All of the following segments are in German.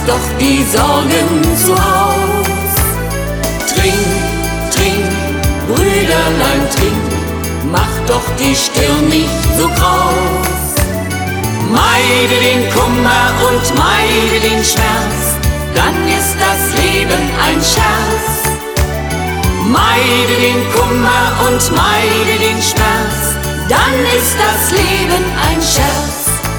doch die Sorgen zu Haus. Trink, trink, Brüderlein, trink, mach doch die Stirn nicht so kraus. Meide den Kummer und meide den Schmerz, dann ist das Leben ein Scherz. Meide den Kummer und meide den Schmerz, dann ist das Leben ein Scherz.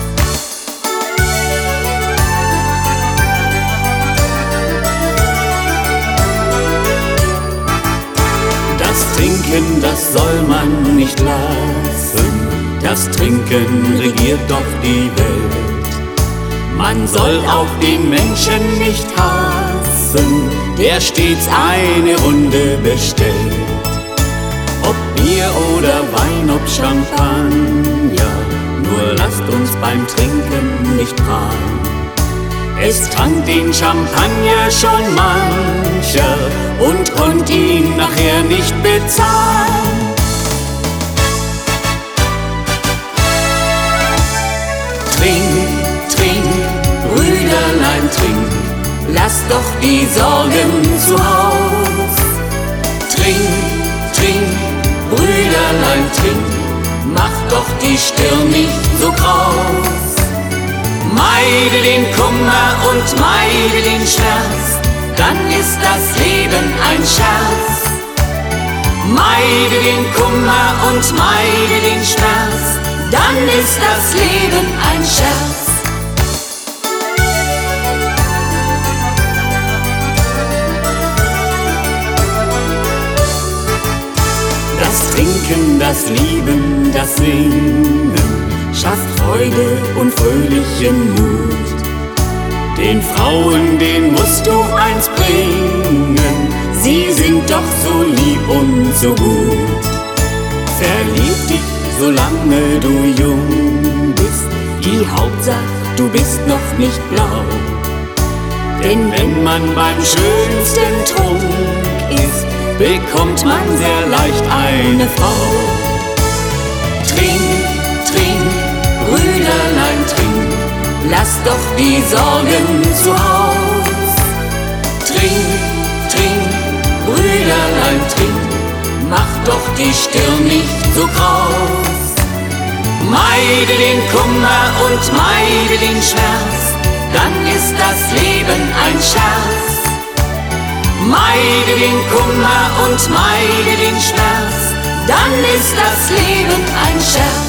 Das Trinken, das soll man nicht lassen, das Trinken regiert doch die Welt. Man soll auch den Menschen nicht hassen, der stets eine Runde bestellt. Ob Bier oder Wein, ob Champagner, nur lasst uns beim Trinken nicht prahlen. Es trank den Champagner schon mancher und konnt ihn nachher nicht bezahlen. Trink, trink, Brüderlein, trink, lass doch die Sorgen zu Haus. Trink, trink, Brüderlein, trink, mach doch die Stirn nicht so kraus. Meide den Kummer und meide den Schmerz, dann ist das Leben ein Scherz. Meide den Kummer und meide den Schmerz, dann ist das Leben ein Scherz. Das Trinken, das Lieben, das Singen schafft Freude und fröhlichen Mut. Den Frauen, den musst du eins bringen, sie sind doch so lieb und so gut. Verlieb dich, solange du jung bist, die Hauptsache, du bist noch nicht blau. Denn wenn man beim schönsten Trunk ist, bekommt man sehr leicht eine Frau. Trink, trink, Brüderlein, trink, lass doch die Sorgen zu Haus. Trink, trink, Brüderlein, trink, mach doch die Stirn nicht so kraus. Meide den Kummer und meide den Schmerz, dann ist das Leben ein Scherz. Meide den Kummer und meide den Schmerz, dann ist das Leben ein Scherz.